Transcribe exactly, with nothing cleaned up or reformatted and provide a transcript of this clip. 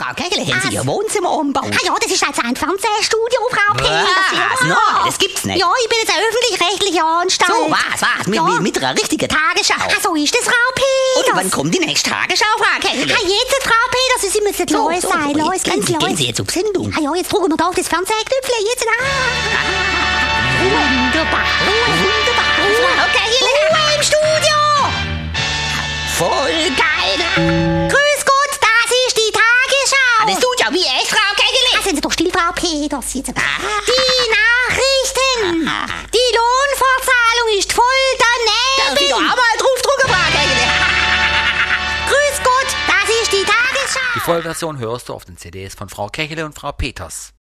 Frau Kegele, haben Sie Ihr Wohnzimmer umgebaut? Ah ja, das ist jetzt ein Fernsehstudio, Frau Peters. Was? Ja. Nein, das gibt's nicht. Ja, ich bin jetzt eine öffentlich-rechtliche Anstalt. So, was, was? Mit, Ja. mit, mit einer richtigen Tagesschau? Ah, so ist das, Frau Peters. Und wann kommt die nächste Tagesschau, Frau Kegele? Ah, jetzt, Frau Peters, Sie müssen So, los so, sein, so, los, jetzt gehen ganz Sie, los. gehen Sie jetzt auf Sendung. Ah ja, jetzt drücken wir da auf das Fernsehknöpfchen, jetzt. Ah. Wunderbar, wunderbar. Frau Kegele. Ruhe im Studio. Voll geil. Grüß Gott, das ist die Tagesschau. Das tut ja wie echt, Frau Kegele. Ah, sind Sie doch still, Frau Peters. Jetzt. Die Nachrichten. Die Lohnfortzahlung ist voll Darf ich doch daneben. auch mal draufdrücken, Frau Kegele? Grüß Gott, das ist die Tagesschau. Die Vollversion hörst du auf den C Ds von Frau Kegele und Frau Peters.